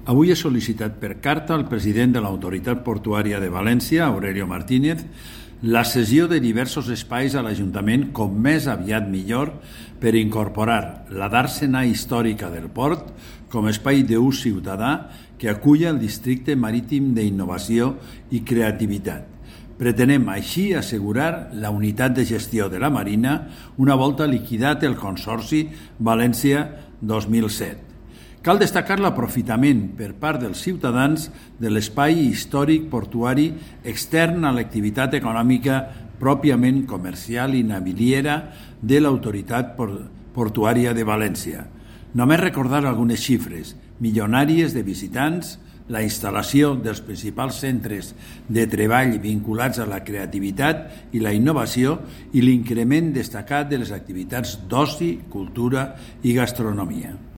Avui he sol·licitat per carta al president de l'Autoritat Portuària de València, Aurelio Martínez, la cessió de diversos espais a l'Ajuntament com més aviat millor per incorporar la dàrsena històrica del port com espai d'ús ciutadà que aculla el districte marítim d'innovació i creativitat. Pretenem així assegurar la unitat de gestió de la Marina una volta liquidat el Consorci València 2007. Cal destacar l'aprofitament per part dels ciutadans de l'espai històric portuari extern a l'activitat econòmica pròpiament comercial i naviliera de l'Autoritat Portuària de València. Només recordar algunes xifres milionàries de visitants, la instal·lació dels principals centres de treball vinculats a la creativitat i la innovació i l'increment destacat de les activitats d'oci, cultura i gastronomia.